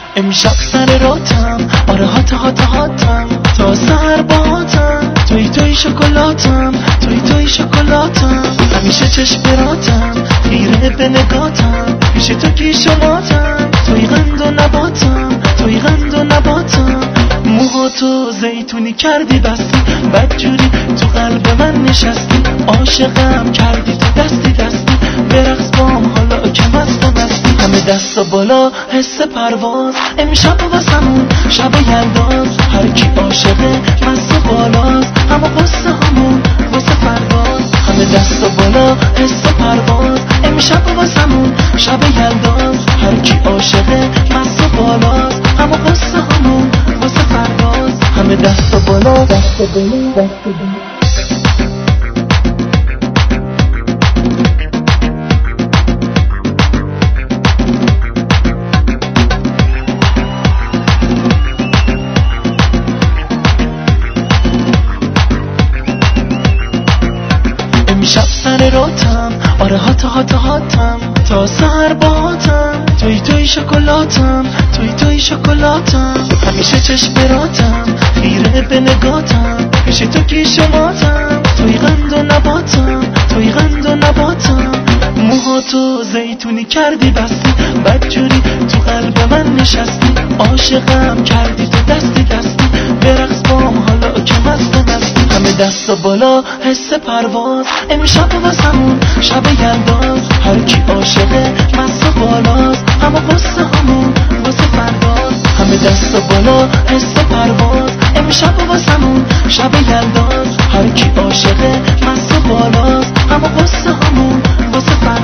امشب سر راتم، آره هاتم تا سر باهاتم، توی شکلاتم، توی شکلاتم، همیشه چشم براتم، خیره به نگاتم، پیش تو پیش ماتم، توی قند و نباتم، موهاتو زیتونی کردی بستی، بدجوری تو قلب من نشستی، عاشقم کردی تو دستی برقص بام حالا که مستی، همه دستا بالا حس پرواز، امشب واسمون شب یلداز، هر کی عاشقه مست و بالاز، همه قصه همون واسه فرداز، همه دستا بالا حس پرواز، امشب واسمون شب یلداز، هر کی عاشقه مست و بالاز، همه قصه همون واسه فرداز، همه دستا بالا امشب سر راتم، آره هاتم تا سر باهاتم، توی شکلاتم، توی شکلاتم، همیشه چشم براتم، خیره به نگاتم، پیش تو پیش ماتم، توی قند و نباتم، موهاتو زیتونی کردی بستی، بدجوری تو قلب من نشستی، عاشقم کردی تو دستی برقص بام حالا که مستی، همه دستا بالا حس پرواز، امشب واسمون شب یلداز، هر کی عاشقه مست و بالاز، همه قصه همون واسه فرداز، همه دستا بالا حس پرواز، امشب واسمون شب یلداز، هر کی عاشقه مست و بالاز، همه قصه همون واسه فرداز.